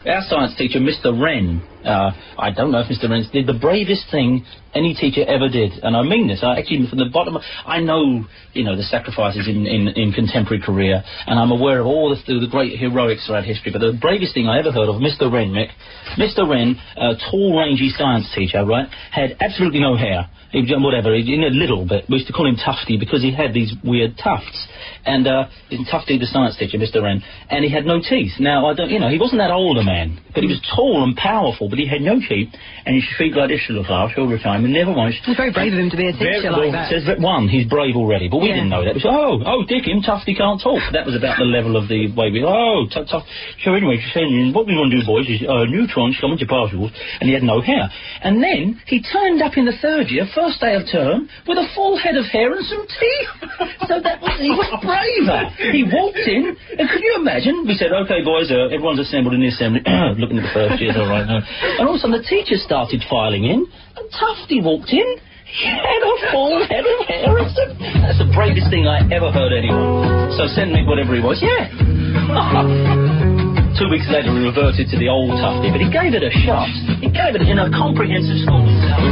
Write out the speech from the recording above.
Our science teacher, Mr. Wren, I don't know if Mr. Wren did the bravest thing any teacher ever did, and I mean this. I actually, from the bottom, I know, the sacrifices in contemporary career, and I'm aware of all the great heroics throughout history. But the bravest thing I ever heard of, Mr. Wren, Mick. Mr. Wren, a tall, rangy science teacher, right, had absolutely no hair. He a little bit. We used to call him Tufty because he had these weird tufts. And Tufty, the science teacher, Mr. Wren, and he had no teeth. Now, he wasn't that old a man, but he was tall and powerful, but he had no teeth, and his feet like this to look after all the time, and never once... It's very brave of him to be a teacher like that. Says that he's brave already, but we didn't know that. We said, Dick, Tufty can't talk. That was about the level of the way we... tough. So anyway, what we want to do, boys, is neutrons come into particles, and he had no hair. And then he turned up in the third year, first day of term, with a full head of hair and some teeth. So he was braver. He walked in, and could you imagine? We said, OK, boys, everyone's assembled in the assembly, looking at the first years, all right now. And all of a sudden the teachers started filing in, and Tufty walked in. He had a full head of hair. That's the bravest thing I ever heard anyone. So send me whatever he was. Yeah. 2 weeks later, we reverted to the old Tufty, but he gave it a shot. He gave it in a comprehensive school.